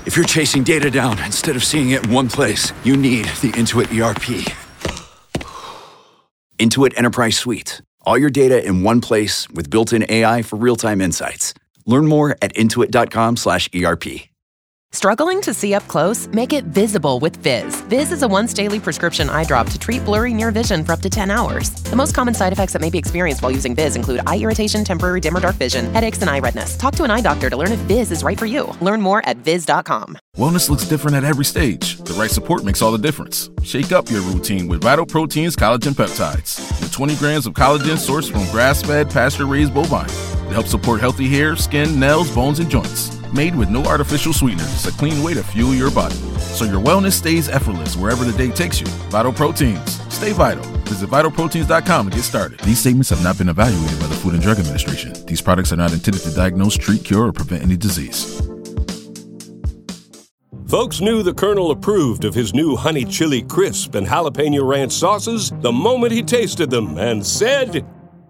If you're chasing data down instead of seeing it in one place, you need the Intuit ERP. Intuit Enterprise Suite. All your data in one place with built-in AI for real-time insights. Learn more at intuit.com/ERP. Struggling to see up close? Make it visible with Viz. Viz is a once-daily prescription eye drop to treat blurry near vision for up to 10 hours. The most common side effects that may be experienced while using Viz include eye irritation, temporary dim or dark vision, headaches, and eye redness. Talk to an eye doctor to learn if Viz is right for you. Learn more at Viz.com. Wellness looks different at every stage. The right support makes all the difference. Shake up your routine with Vital Protein's collagen peptides. With 20 grams of collagen sourced from grass-fed, pasture-raised bovine. It helps support healthy hair, skin, nails, bones, and joints. Made with no artificial sweeteners, a clean way to fuel your body. So your wellness stays effortless wherever the day takes you. Vital Proteins. Stay vital. Visit vitalproteins.com to get started. These statements have not been evaluated by the Food and Drug Administration. These products are not intended to diagnose, treat, cure, or prevent any disease. Folks knew the Colonel approved of his new Honey Chili Crisp and Jalapeno Ranch sauces the moment he tasted them and said...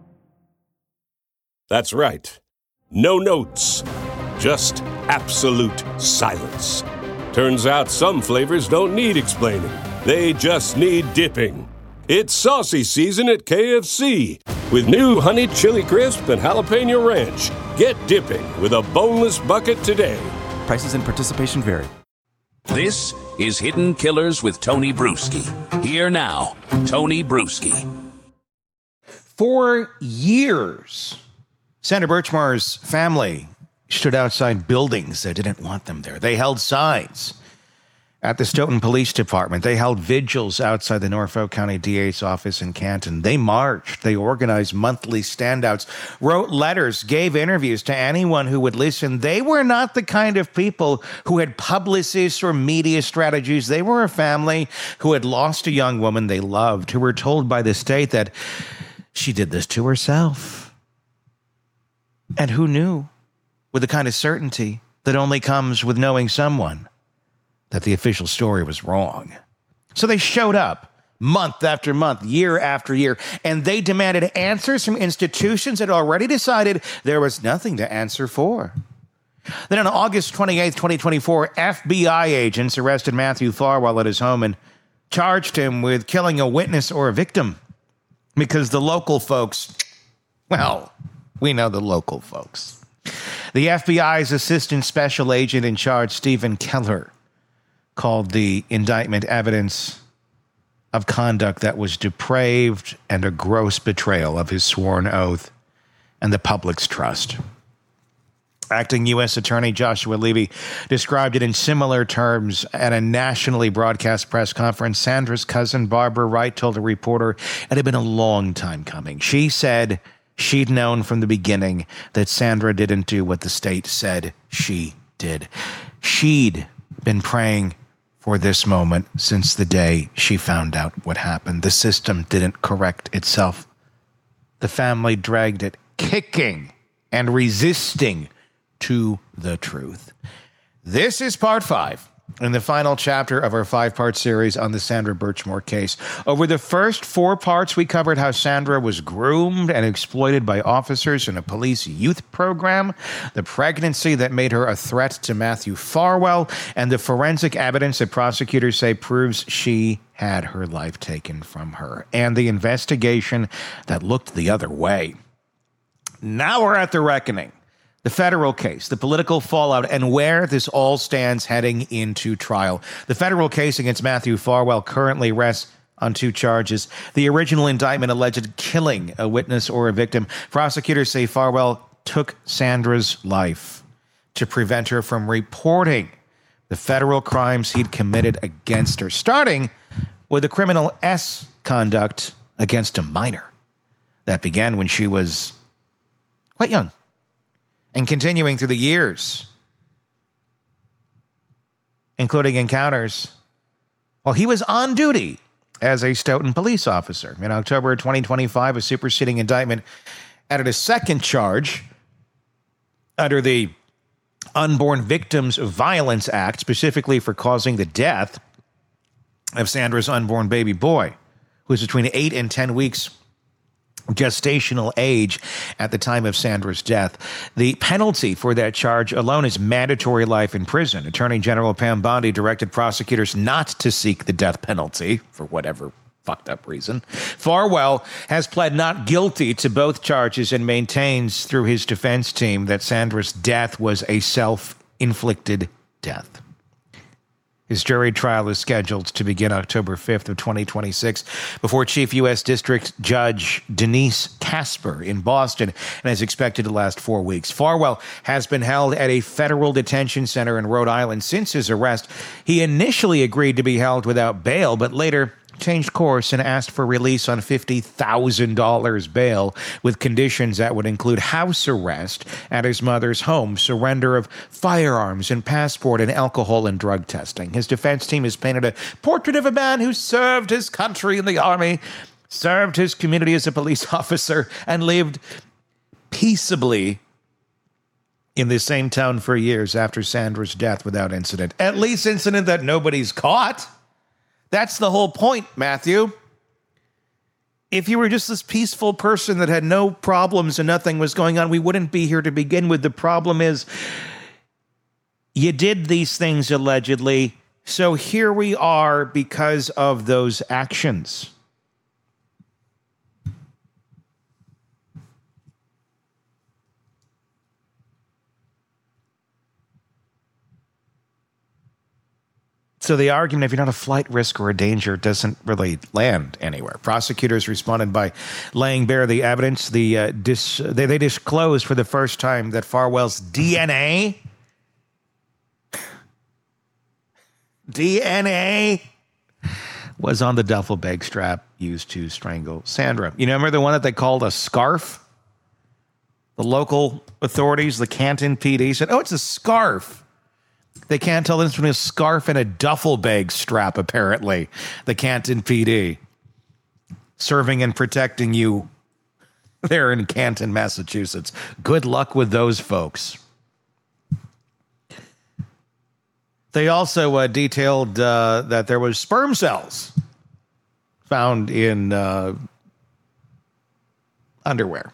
That's right. No notes. Just absolute silence. Turns out some flavors don't need explaining. They just need dipping. It's saucy season at KFC with new Honey Chili Crisp and Jalapeno Ranch. Get dipping with a boneless bucket today. Prices and participation vary. This is Hidden Killers with Tony Bruschi. Here now, Tony Bruschi. For years, Sandra Birchmar's family stood outside buildings that didn't want them there. They held signs at the Stoughton Police Department. They held vigils outside the Norfolk County DA's office in Canton. They marched. They organized monthly standouts, wrote letters, gave interviews to anyone who would listen. They were not the kind of people who had publicists or media strategies. They were a family who had lost a young woman they loved, who were told by the state that she did this to herself. And who knew, with the kind of certainty that only comes with knowing someone, that the official story was wrong. So they showed up month after month, year after year, and they demanded answers from institutions that already decided there was nothing to answer for. Then on August 28th, 2024, FBI agents arrested Matthew Farwell at his home and charged him with killing a witness or a victim because the local folks, well, we know the local folks. The FBI's assistant special agent in charge, Stephen Keller, called the indictment evidence of conduct that was depraved and a gross betrayal of his sworn oath and the public's trust. Acting U.S. Attorney Joshua Levy described it in similar terms at a nationally broadcast press conference. Sandra's cousin, Barbara Wright, told a reporter it had been a long time coming. She said she'd known from the beginning that Sandra didn't do what the state said she did. She'd been praying for this moment since the day she found out what happened. The system didn't correct itself. The family dragged it, kicking and resisting to the truth. This is part 5 in the final chapter of our 5-part series on the Sandra Birchmore case. Over the first 4 parts, we covered how Sandra was groomed and exploited by officers in a police youth program, the pregnancy that made her a threat to Matthew Farwell, and the forensic evidence that prosecutors say proves she had her life taken from her, and the investigation that looked the other way. Now we're at the reckoning. The federal case, the political fallout, and where this all stands heading into trial. The federal case against Matthew Farwell currently rests on 2 charges. The original indictment alleged killing a witness or a victim. Prosecutors say Farwell took Sandra's life to prevent her from reporting the federal crimes he'd committed against her, starting with a criminal S conduct against a minor that began when she was quite young, and continuing through the years, including encounters while he was on duty as a Stoughton police officer. In October 2025, a superseding indictment added a second charge under the Unborn Victims of Violence Act, specifically for causing the death of Sandra's unborn baby boy, who was between 8 and 10 weeks gestational age at the time of Sandra's death. The penalty for that charge alone is mandatory life in prison. Attorney General Pam Bondi directed prosecutors not to seek the death penalty for whatever fucked up reason. Farwell has pled not guilty to both charges and maintains through his defense team that Sandra's death was a self-inflicted death. His jury trial is scheduled to begin October 5th of 2026 before Chief U.S. District Judge Denise Casper in Boston and is expected to last 4 weeks. Farwell has been held at a federal detention center in Rhode Island since his arrest. He initially agreed to be held without bail, but later changed course and asked for release on $50,000 bail with conditions that would include house arrest at his mother's home, surrender of firearms and passport, and alcohol and drug testing. His defense team has painted a portrait of a man who served his country in the army, served his community as a police officer, and lived peaceably in the same town for years after Sandra's death without incident. At least incident that nobody's caught. That's the whole point, Matthew. If you were just this peaceful person that had no problems and nothing was going on, we wouldn't be here to begin with. The problem is you did these things allegedly, so here we are because of those actions. So the argument, if you're not a flight risk or a danger, doesn't really land anywhere. Prosecutors responded by laying bare the evidence. They disclosed for the first time that Farwell's DNA was on the duffel bag strap used to strangle Sandra. You remember the one that they called a scarf? The local authorities, the Canton PD, said, oh, it's a scarf. They can't tell the difference between a scarf and a duffel bag strap, apparently. The Canton PD. Serving and protecting you there in Canton, Massachusetts. Good luck with those folks. They also detailed that there was sperm cells found in underwear.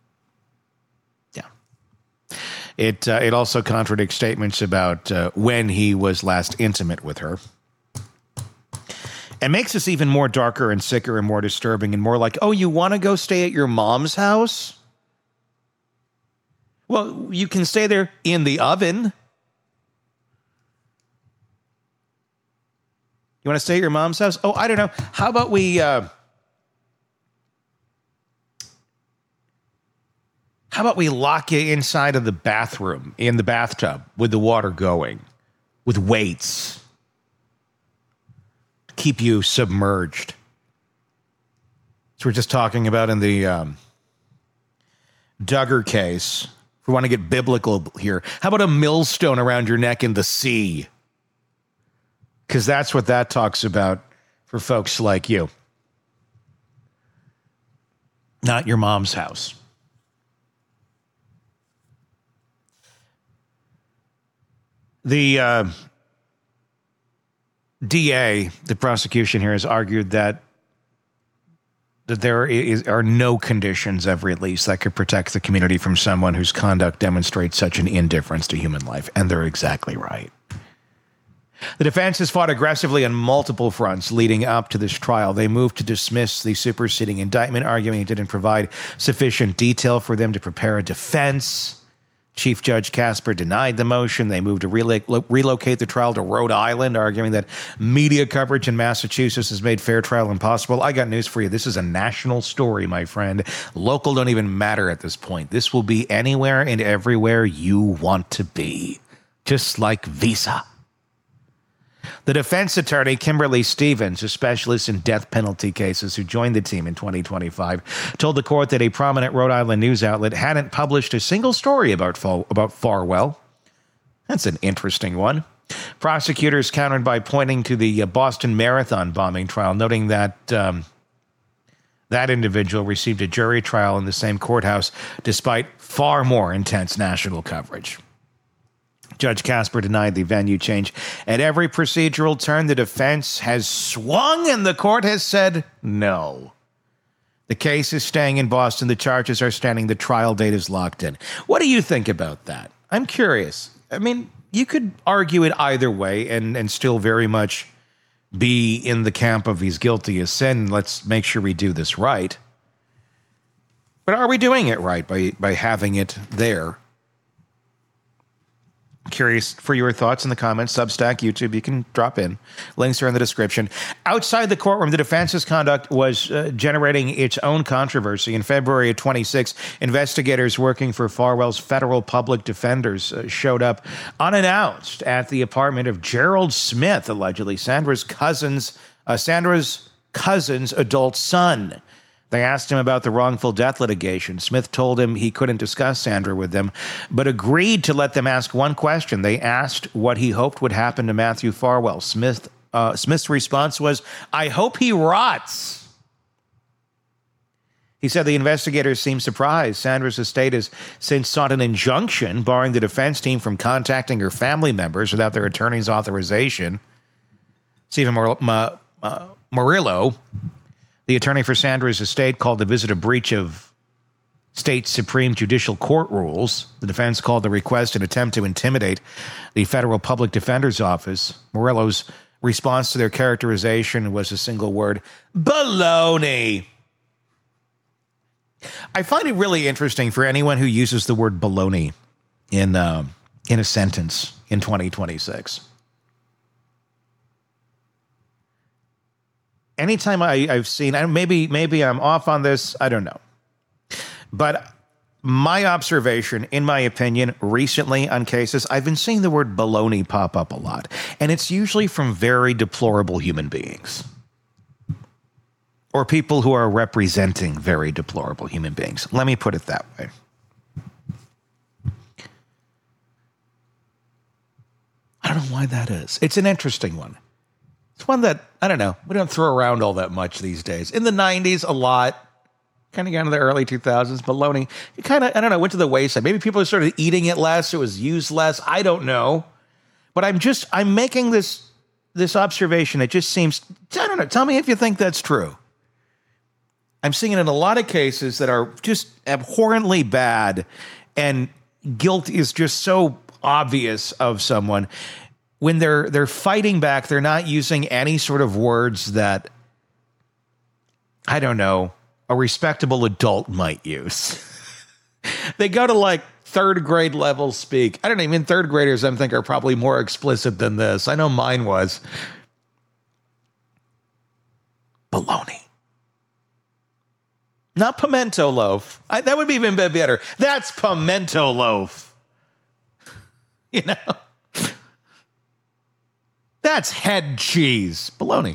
It also contradicts statements about when he was last intimate with her. It makes us even more darker and sicker and more disturbing and more like, oh, you want to go stay at your mom's house? Well, you can stay there in the oven. You want to stay at your mom's house? Oh, I don't know. How about we... How about we lock you inside of the bathroom, in the bathtub, with the water going, with weights, keep you submerged? So we're just talking about in the Duggar case. If we want to get biblical here, how about a millstone around your neck in the sea? Because that's what that talks about for folks like you. Not your mom's house. The DA, the prosecution here, has argued that there are no conditions of release that could protect the community from someone whose conduct demonstrates such an indifference to human life. And they're exactly right. The defense has fought aggressively on multiple fronts leading up to this trial. They moved to dismiss the superseding indictment, arguing it didn't provide sufficient detail for them to prepare a defense. Chief Judge Casper denied the motion. They moved to relocate the trial to Rhode Island, arguing that media coverage in Massachusetts has made fair trial impossible. I got news for you. This is a national story, my friend. Local don't even matter at this point. This will be anywhere and everywhere you want to be, just like Visa. The defense attorney, Kimberly Stevens, a specialist in death penalty cases who joined the team in 2025, told the court that a prominent Rhode Island news outlet hadn't published a single story about Farwell. That's an interesting one. Prosecutors countered by pointing to the Boston Marathon bombing trial, noting that that individual received a jury trial in the same courthouse despite far more intense national coverage. Judge Casper denied the venue change. At every procedural turn, the defense has swung and the court has said no. The case is staying in Boston. The charges are standing. The trial date is locked in. What do you think about that? I'm curious. I mean, you could argue it either way and still very much be in the camp of he's guilty as sin. Let's make sure we do this right. But are we doing it right by having it there? Curious for your thoughts in the comments. Substack, YouTube, you can drop in. Links are in the description. Outside the courtroom, the defense's conduct was generating its own controversy. In February of 26, investigators working for Farwell's federal public defenders showed up unannounced at the apartment of Gerald Smith, allegedly Sandra's cousin's adult son. They asked him about the wrongful death litigation. Smith told him he couldn't discuss Sandra with them, but agreed to let them ask one question. They asked what he hoped would happen to Matthew Farwell. Smith's response was, "I hope he rots." He said the investigators seemed surprised. Sandra's estate has since sought an injunction barring the defense team from contacting her family members without their attorney's authorization. Stephen Murillo, the attorney for Sandra's estate, called the visit a breach of state Supreme Judicial Court rules. The defense called the request an attempt to intimidate the federal public defender's office. Murillo's response to their characterization was a single word: baloney. I find it really interesting for anyone who uses the word baloney in a sentence in 2026. Anytime I've seen, maybe I'm off on this, I don't know. But my observation, in my opinion, recently on cases, I've been seeing the word baloney pop up a lot. And it's usually from very deplorable human beings. Or people who are representing very deplorable human beings. Let me put it that way. I don't know why that is. It's an interesting one. It's one that, I don't know, we don't throw around all that much these days. In the 90s, a lot. Kind of got into the early 2000s. Baloney, it kind of, I don't know, went to the wayside. Maybe people started eating it less. It was used less. I don't know. But I'm making this observation. It just seems, I don't know, tell me if you think that's true. I'm seeing it in a lot of cases that are just abhorrently bad, and guilt is just so obvious of someone. When they're fighting back, they're not using any sort of words that, I don't know, a respectable adult might use. They go to like third grade level speak. I don't know, even third graders, I think, are probably more explicit than this. I know mine was. Baloney. Not pimento loaf. That would be even better. That's pimento loaf. You know? That's head cheese. Baloney.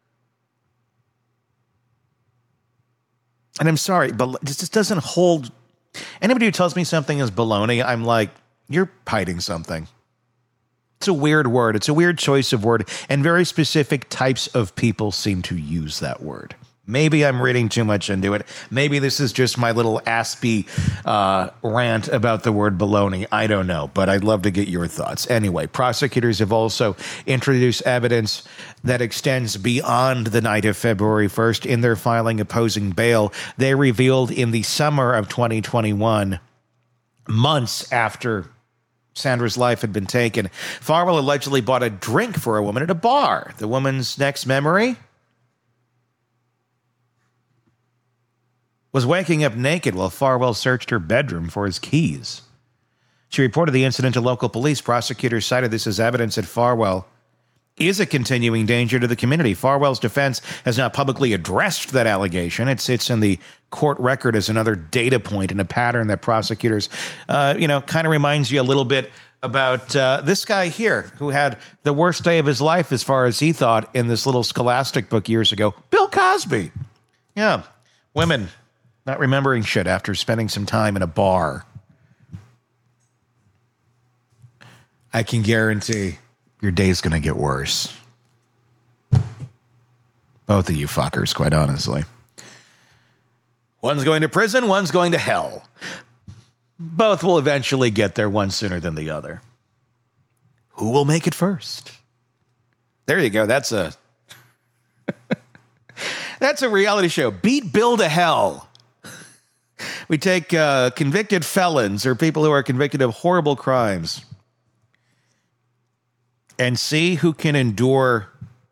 And I'm sorry, but this just doesn't hold. Anybody who tells me something is baloney, I'm like, you're hiding something. It's a weird word. It's a weird choice of word, and very specific types of people seem to use that word. Maybe I'm reading too much into it. Maybe this is just my little Aspie rant about the word baloney. I don't know, but I'd love to get your thoughts. Anyway, prosecutors have also introduced evidence that extends beyond the night of February 1st in their filing opposing bail. They revealed in the summer of 2021, months after Sandra's life had been taken, Farwell allegedly bought a drink for a woman at a bar. The woman's next memory was waking up naked while Farwell searched her bedroom for his keys. She reported the incident to local police. Prosecutors cited this as evidence that Farwell is a continuing danger to the community. Farwell's defense has not publicly addressed that allegation. It sits in the court record as another data point in a pattern that prosecutors, kind of reminds you a little bit about this guy here who had the worst day of his life as far as he thought in this little Scholastic book years ago. Bill Cosby. Yeah, women not remembering shit after spending some time in a bar. I can guarantee your day's going to get worse. Both of you fuckers, quite honestly. One's going to prison, one's going to hell. Both will eventually get there, one sooner than the other. Who will make it first? There you go. That's That's a reality show. Beat Bill to hell. We take convicted felons or people who are convicted of horrible crimes and see who can endure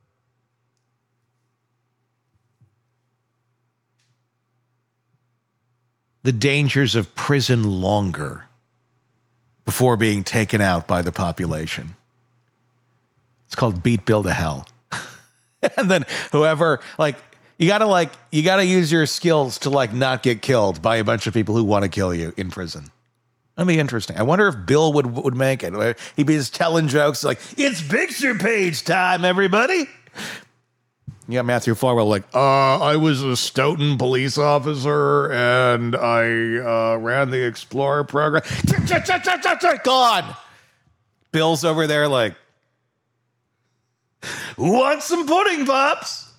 the dangers of prison longer before being taken out by the population. It's called Beat Bill to Hell. And then whoever, you gotta use your skills to not get killed by a bunch of people who want to kill you in prison. That'd be interesting. I wonder if Bill would make it. He'd be just telling jokes like, it's picture page time, everybody. You got Matthew Farwell I was a Stoughton police officer and I ran the Explorer program. Gone. Bill's over there want some pudding, Pops?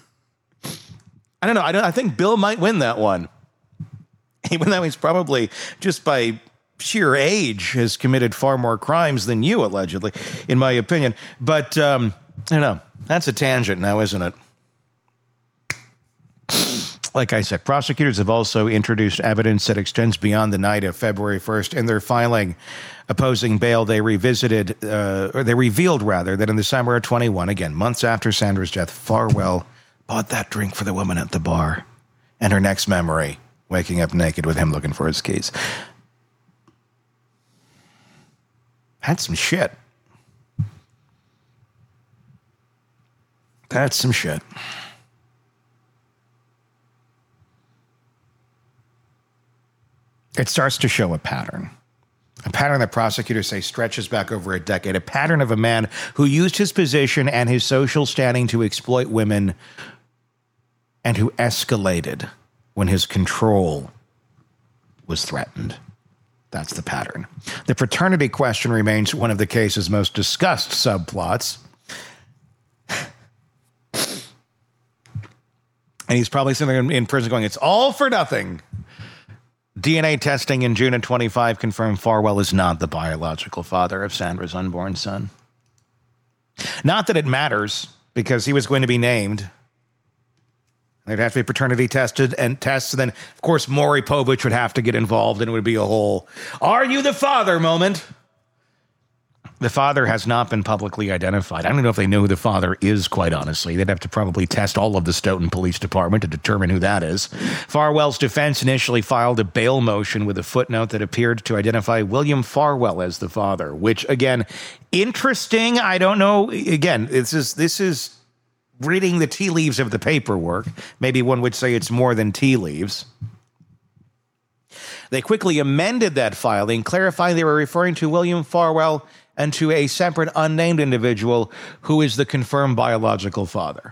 I don't know. I think Bill might win that one. Even though he's probably, just by sheer age, has committed far more crimes than you, allegedly, in my opinion. But, I don't know. That's a tangent now, isn't it? Like I said, prosecutors have also introduced evidence that extends beyond the night of February 1st. In their filing opposing bail, they revealed that in the summer of 21, again, months after Sandra's death, Farwell bought that drink for the woman at the bar. And her next memory, waking up naked with him looking for his keys. That's some shit. That's some shit. It starts to show a pattern that prosecutors say stretches back over a decade, a pattern of a man who used his position and his social standing to exploit women and who escalated when his control was threatened. That's the pattern. The paternity question remains one of the case's most discussed subplots. And he's probably sitting in prison going, it's all for nothing. DNA testing in June of 25 confirmed Farwell is not the biological father of Sandra's unborn son. Not that it matters, because he was going to be named. There'd have to be paternity tested and tests. And then, of course, Maury Povich would have to get involved, and it would be a whole, are you the father moment? The father has not been publicly identified. I don't know if they know who the father is, quite honestly. They'd have to probably test all of the Stoughton Police Department to determine who that is. Farwell's defense initially filed a bail motion with a footnote that appeared to identify William Farwell as the father, which, again, interesting. I don't know. Again, this is reading the tea leaves of the paperwork. Maybe one would say it's more than tea leaves. They quickly amended that filing, clarifying they were referring to William Farwell and to a separate unnamed individual who is the confirmed biological father.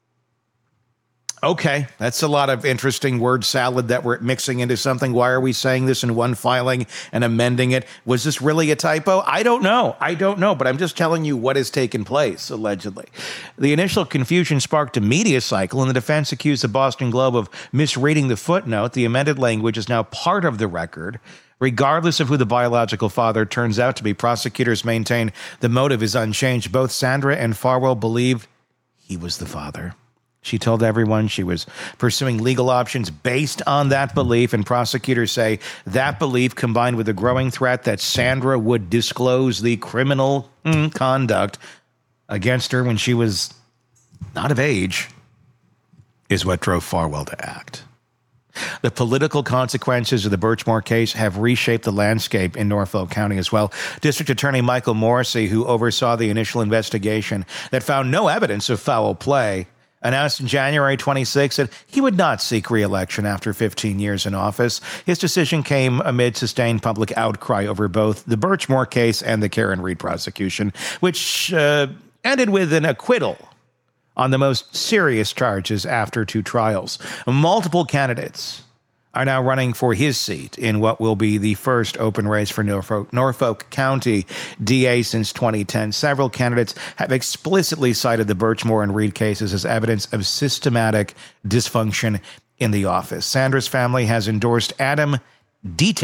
Okay, that's a lot of interesting word salad that we're mixing into something. Why are we saying this in one filing and amending it? Was this really a typo? I don't know, but I'm just telling you what has taken place, allegedly. The initial confusion sparked a media cycle, and the defense accused the Boston Globe of misreading the footnote. The amended language is now part of the record. Regardless of who the biological father turns out to be, prosecutors maintain the motive is unchanged. Both Sandra and Farwell believed he was the father. She told everyone she was pursuing legal options based on that belief, and prosecutors say that belief, combined with the growing threat that Sandra would disclose the criminal conduct against her when she was not of age, is what drove Farwell to act. The political consequences of the Birchmore case have reshaped the landscape in Norfolk County as well. District Attorney Michael Morrissey, who oversaw the initial investigation that found no evidence of foul play, announced in January 26 that he would not seek re-election after 15 years in office. His decision came amid sustained public outcry over both the Birchmore case and the Karen Reed prosecution, which ended with an acquittal on the most serious charges after 2 trials. Multiple candidates are now running for his seat in what will be the first open race for Norfolk County DA since 2010. Several candidates have explicitly cited the Birchmore and Reed cases as evidence of systematic dysfunction in the office. Sandra's family has endorsed Adam Dietic,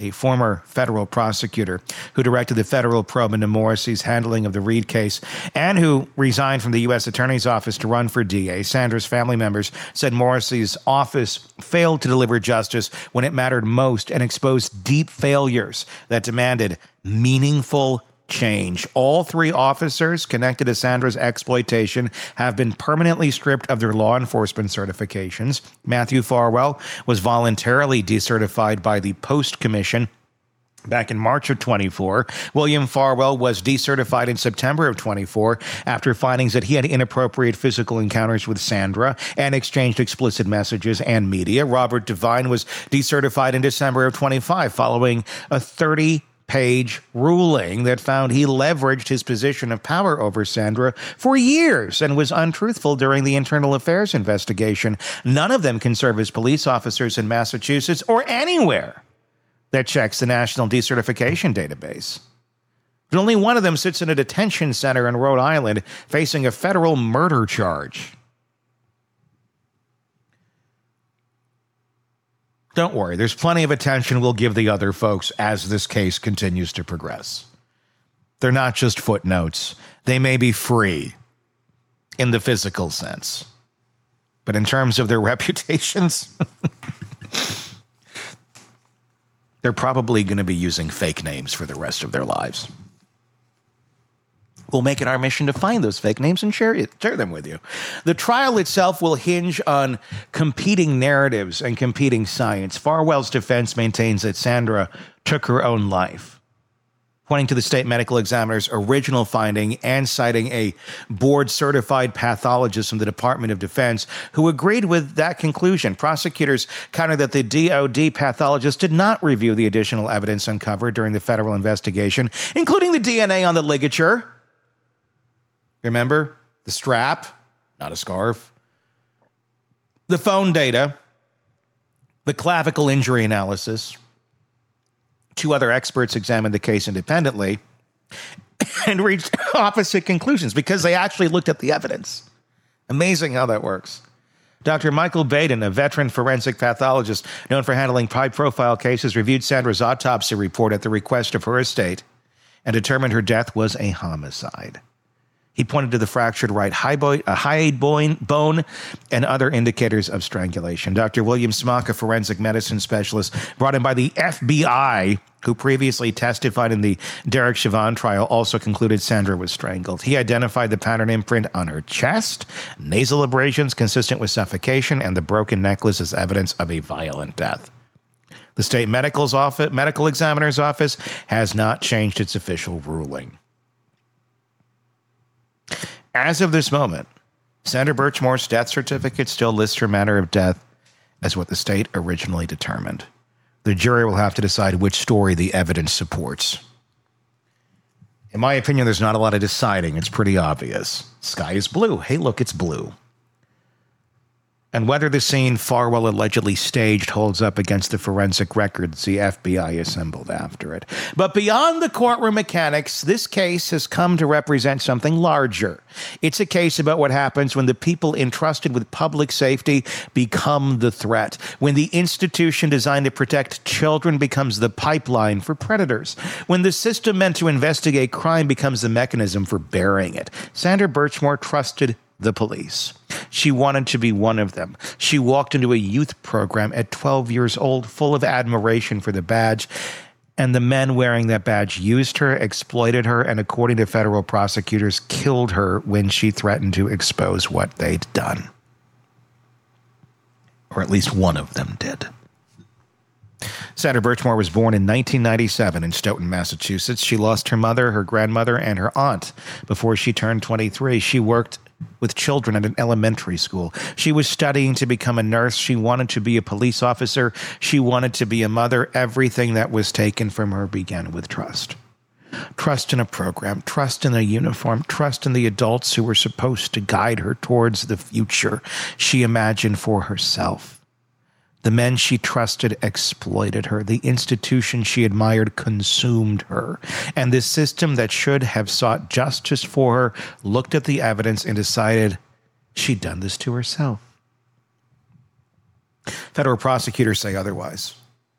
a former federal prosecutor who directed the federal probe into Morrissey's handling of the Reed case and who resigned from the U.S. Attorney's Office to run for DA. Sandra's family members said Morrissey's office failed to deliver justice when it mattered most and exposed deep failures that demanded meaningful change. All three officers connected to Sandra's exploitation have been permanently stripped of their law enforcement certifications. Matthew Farwell was voluntarily decertified by the Post Commission back in March of 24. William Farwell was decertified in September of 24 after findings that he had inappropriate physical encounters with Sandra and exchanged explicit messages and media. Robert Devine was decertified in December of 25 following a 30-page ruling that found he leveraged his position of power over Sandra for years and was untruthful during the internal affairs investigation. None of them can serve as police officers in Massachusetts or anywhere that checks the National Decertification Database. But only one of them sits in a detention center in Rhode Island facing a federal murder charge. Don't worry, there's plenty of attention we'll give the other folks as this case continues to progress. They're not just footnotes. They may be free in the physical sense. But in terms of their reputations, they're probably going to be using fake names for the rest of their lives. We'll make it our mission to find those fake names and share them with you. The trial itself will hinge on competing narratives and competing science. Farwell's defense maintains that Sandra took her own life, pointing to the state medical examiner's original finding and citing a board-certified pathologist from the Department of Defense who agreed with that conclusion. Prosecutors countered that the DOD pathologist did not review the additional evidence uncovered during the federal investigation, including the DNA on the ligature. Remember? The strap, not a scarf. The phone data, the clavicle injury analysis. Two other experts examined the case independently and reached opposite conclusions because they actually looked at the evidence. Amazing how that works. Dr. Michael Baden, a veteran forensic pathologist known for handling high-profile cases, reviewed Sandra's autopsy report at the request of her estate and determined her death was a homicide. He pointed to the fractured right hyoid bone and other indicators of strangulation. Dr. William Smock, a forensic medicine specialist brought in by the FBI, who previously testified in the Derek Chauvin trial, also concluded Sandra was strangled. He identified the pattern imprint on her chest, nasal abrasions consistent with suffocation, and the broken necklace as evidence of a violent death. The state medical examiner's office has not changed its official ruling. As of this moment, Sandra Birchmore's death certificate still lists her manner of death as what the state originally determined. The jury will have to decide which story the evidence supports. In my opinion, there's not a lot of deciding. It's pretty obvious. Sky is blue. Hey, look, it's blue. And whether the scene Farwell allegedly staged holds up against the forensic records the FBI assembled after it. But beyond the courtroom mechanics, this case has come to represent something larger. It's a case about what happens when the people entrusted with public safety become the threat, when the institution designed to protect children becomes the pipeline for predators, when the system meant to investigate crime becomes the mechanism for burying it. Sandra Birchmore trusted the police. She wanted to be one of them. She walked into a youth program at 12 years old, full of admiration for the badge, and the men wearing that badge used her, exploited her, and according to federal prosecutors, killed her when she threatened to expose what they'd done. Or at least one of them did. Sandra Birchmore was born in 1997 in Stoughton, Massachusetts. She lost her mother, her grandmother, and her aunt before she turned 23. She worked with children at an elementary school. She was studying to become a nurse. She wanted to be a police officer. She wanted to be a mother. Everything that was taken from her began with trust. Trust in a program, trust in a uniform, trust in the adults who were supposed to guide her towards the future she imagined for herself. The men she trusted exploited her. The institution she admired consumed her. And the system that should have sought justice for her looked at the evidence and decided she'd done this to herself. Federal prosecutors say otherwise.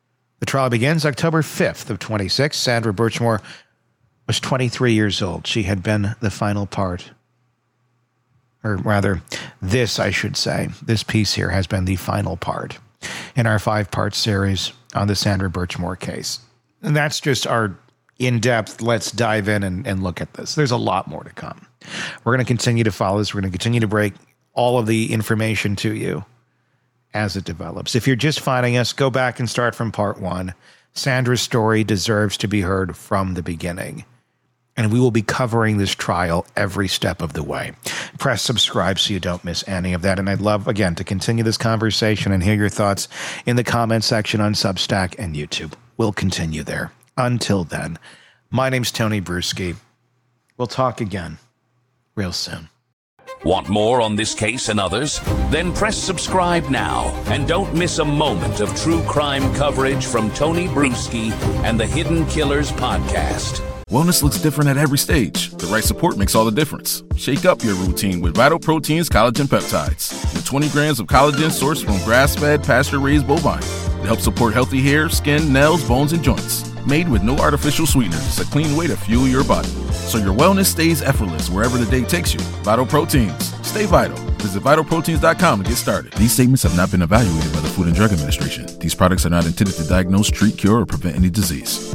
The trial begins October 5th of 26. Sandra Birchmore was 23 years old. She had been the final part. Or rather, this piece here has been the final part in our 5-part series on the Sandra Birchmore case. And that's just our in-depth, let's dive in and look at this. There's a lot more to come. We're going to continue to follow this. We're going to continue to break all of the information to you as it develops. If you're just finding us, go back and start from part 1. Sandra's story deserves to be heard from the beginning. And we will be covering this trial every step of the way. Press subscribe so you don't miss any of that. And I'd love, again, to continue this conversation and hear your thoughts in the comment section on Substack and YouTube. We'll continue there. Until then, my name's Tony Bruschi. We'll talk again real soon. Want more on this case and others? Then press subscribe now and don't miss a moment of true crime coverage from Tony Bruschi and the Hidden Killers podcast. Wellness looks different at every stage. The right support makes all the difference. Shake up your routine with Vital Proteins Collagen Peptides. With 20 grams of collagen sourced from grass-fed, pasture-raised bovine. It helps support healthy hair, skin, nails, bones, and joints. Made with no artificial sweeteners, it's a clean way to fuel your body. So your wellness stays effortless wherever the day takes you. Vital Proteins. Stay vital. Visit vitalproteins.com to get started. These statements have not been evaluated by the Food and Drug Administration. These products are not intended to diagnose, treat, cure, or prevent any disease.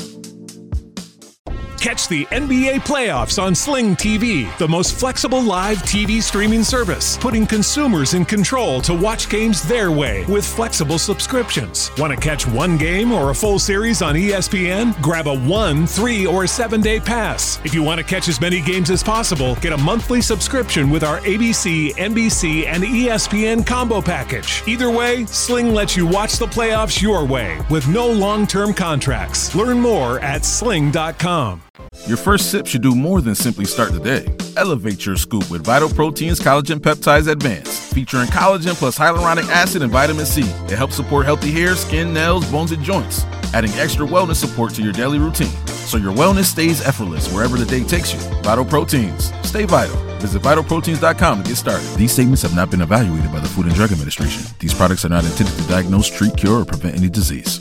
Catch the NBA playoffs on Sling TV, the most flexible live TV streaming service, putting consumers in control to watch games their way with flexible subscriptions. Want to catch one game or a full series on ESPN? Grab a 1, 3, or 7-day pass. If you want to catch as many games as possible, get a monthly subscription with our ABC, NBC, and ESPN combo package. Either way, Sling lets you watch the playoffs your way with no long-term contracts. Learn more at sling.com. Your first sip should do more than simply start the day. Elevate your scoop with Vital Proteins Collagen Peptides Advanced, featuring collagen plus hyaluronic acid and vitamin C. It helps support healthy hair, skin, nails, bones, and joints, adding extra wellness support to your daily routine. So your wellness stays effortless wherever the day takes you. Vital Proteins. Stay vital. Visit vitalproteins.com to get started. These statements have not been evaluated by the Food and Drug Administration. These products are not intended to diagnose, treat, cure, or prevent any disease.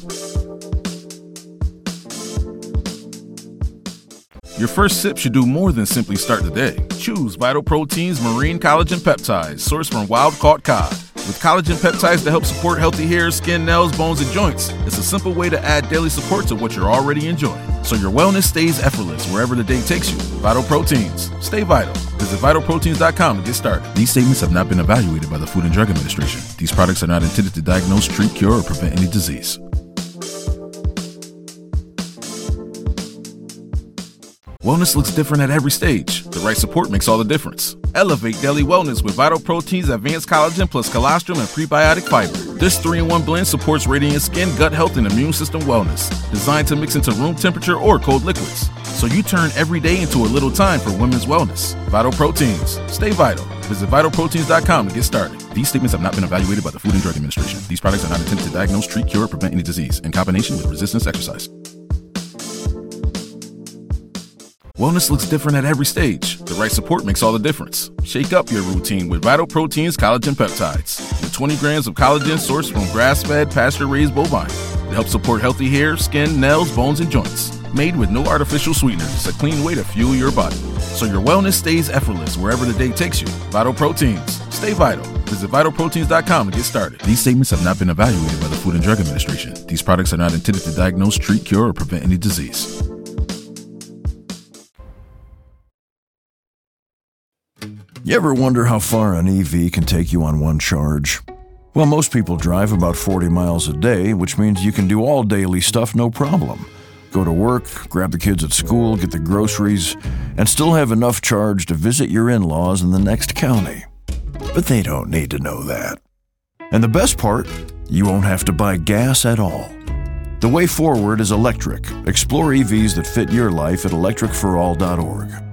Your first sip should do more than simply start the day. Choose Vital Proteins Marine Collagen Peptides, sourced from wild-caught cod. With collagen peptides to help support healthy hair, skin, nails, bones, and joints, it's a simple way to add daily support to what you're already enjoying. So your wellness stays effortless wherever the day takes you. Vital Proteins. Stay vital. Visit vitalproteins.com to get started. These statements have not been evaluated by the Food and Drug Administration. These products are not intended to diagnose, treat, cure, or prevent any disease. Wellness looks different at every stage. The right support makes all the difference. Elevate daily wellness with Vital Proteins Advanced Collagen plus colostrum and prebiotic fiber. This 3-in-1 blend supports radiant skin, gut health, and immune system wellness. Designed to mix into room temperature or cold liquids. So you turn every day into a little time for women's wellness. Vital Proteins. Stay vital. Visit vitalproteins.com to get started. These statements have not been evaluated by the Food and Drug Administration. These products are not intended to diagnose, treat, cure, or prevent any disease in combination with resistance exercise. Wellness looks different at every stage. The right support makes all the difference. Shake up your routine with Vital Proteins Collagen Peptides. With 20 grams of collagen sourced from grass-fed, pasture-raised bovine. It helps support healthy hair, skin, nails, bones, and joints. Made with no artificial sweeteners, it's a clean way to fuel your body. So your wellness stays effortless wherever the day takes you. Vital Proteins. Stay vital. Visit vitalproteins.com to get started. These statements have not been evaluated by the Food and Drug Administration. These products are not intended to diagnose, treat, cure, or prevent any disease. You ever wonder how far an EV can take you on one charge? Well, most people drive about 40 miles a day, which means you can do all daily stuff no problem. Go to work, grab the kids at school, get the groceries, and still have enough charge to visit your in-laws in the next county. But they don't need to know that. And the best part, you won't have to buy gas at all. The way forward is electric. Explore EVs that fit your life at electricforall.org.